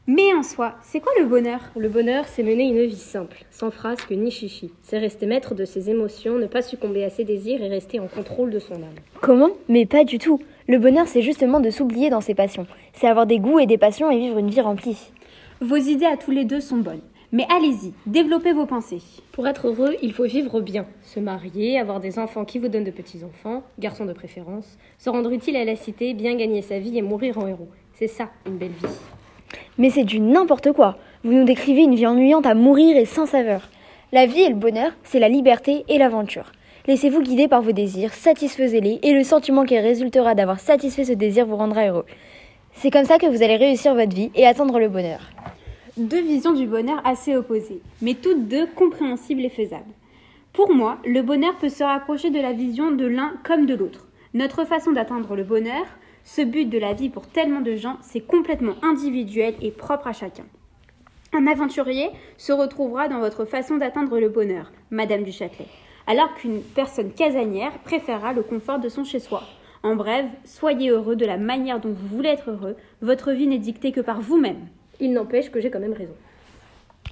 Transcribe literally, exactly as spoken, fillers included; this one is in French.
Mais en soi, c'est quoi le bonheur? Le bonheur, c'est mener une vie simple, sans frasque ni chichi. C'est rester maître de ses émotions, ne pas succomber à ses désirs et rester en contrôle de son âme. Comment? Mais pas du tout. Le bonheur, c'est justement de s'oublier dans ses passions. C'est avoir des goûts et des passions et vivre une vie remplie. Vos idées à tous les deux sont bonnes. Mais allez-y, développez vos pensées. Pour être heureux, il faut vivre bien. Se marier, avoir des enfants qui vous donnent de petits-enfants, garçons de préférence, se rendre utile à la cité, bien gagner sa vie et mourir en héros. C'est ça, une belle vie. Mais c'est du n'importe quoi. Vous nous décrivez une vie ennuyante à mourir et sans saveur. La vie et le bonheur, c'est la liberté et l'aventure. Laissez-vous guider par vos désirs, satisfaisez-les et le sentiment qui résultera d'avoir satisfait ce désir vous rendra heureux. C'est comme ça que vous allez réussir votre vie et atteindre le bonheur. Deux visions du bonheur assez opposées, mais toutes deux compréhensibles et faisables. Pour moi, le bonheur peut se rapprocher de la vision de l'un comme de l'autre. Notre façon d'atteindre le bonheur, ce but de la vie pour tellement de gens, c'est complètement individuel et propre à chacun. Un aventurier se retrouvera dans votre façon d'atteindre le bonheur, Madame du Châtelet, alors qu'une personne casanière préférera le confort de son chez-soi. En bref, soyez heureux de la manière dont vous voulez être heureux, votre vie n'est dictée que par vous-même. Il n'empêche que j'ai quand même raison.